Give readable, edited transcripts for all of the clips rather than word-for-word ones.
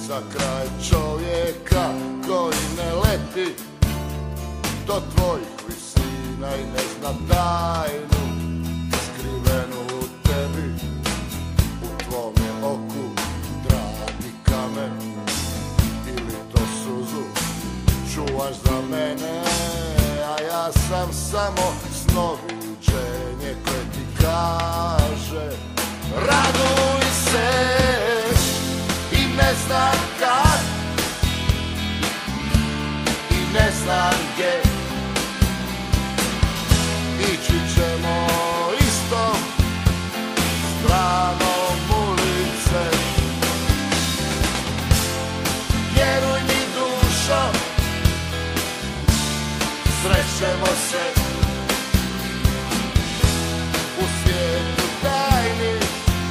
za kraj čovjeka koji ne leti do tvojih visina i ne zna tajnu skrivenu u tebi. U tvom je oku dragi kamen ili to suzu čuvaš za mene, a ja sam samo snoviđenje koje ti kaže raduj se i ne znam kad i ne znam gdje. Ići ćemo istom stranom ulice. Vjeruj mi dušo, srećemo se u svijetu tajni.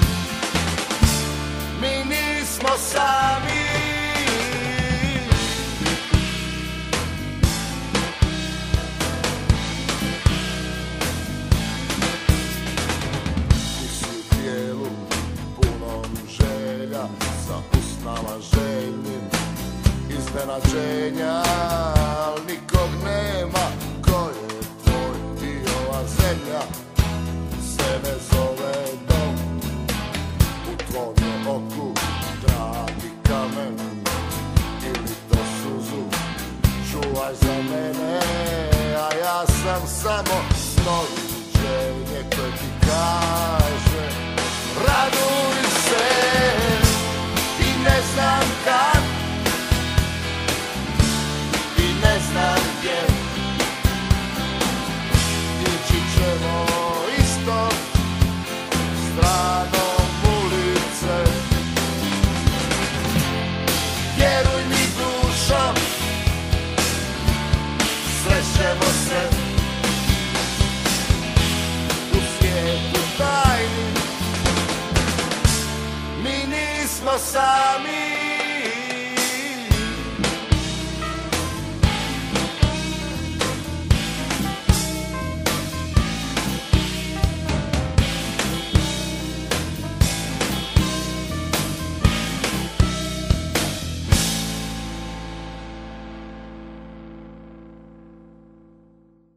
Mi nismo sami. Ti si u tijelu punom želja, sa usnama željnim iznenađenja, al nikog nema ko je tvoj i ova zemlja se ne zove dom. U tvom je oku dragi kamen ili to suzu čuvaj za mene, a ja sam samo snoviđenje koje ti kaže raduj se i ne znam kad i ne znam gdje. Ići ćemo istom stranom ulice. Vjeruj mi dušo, srećemo se u svijetu tajni. Mi nismo sami.